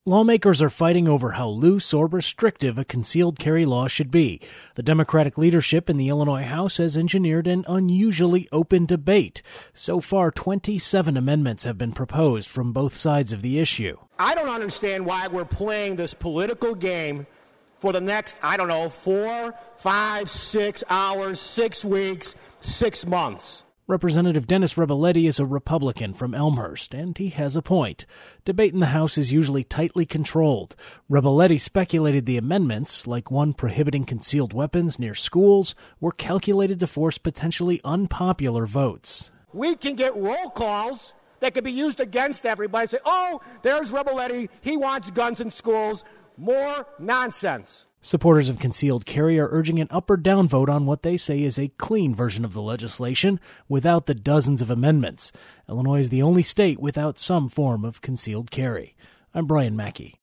Lawmakers are fighting over how loose or restrictive a concealed carry law should be. The Democratic leadership in the Illinois House has engineered an unusually open debate. So far, 27 amendments have been proposed from both sides of the issue. I don't understand why we're playing this political game for the next, 4, 5, 6 hours, 6 weeks, 6 months. Representative Dennis Rebelletti is a Republican from Elmhurst, and he has a point. Debate in the House is usually tightly controlled. Rebelletti speculated the amendments, like one prohibiting concealed weapons near schools, were calculated to force potentially unpopular votes. We can get roll calls that could be used against everybody. Say, oh, there's Rebelletti. He wants guns in schools. More nonsense. Supporters of concealed carry are urging an up or down vote on what they say is a clean version of the legislation without the dozens of amendments. Illinois is the only state without some form of concealed carry. I'm Brian Mackey.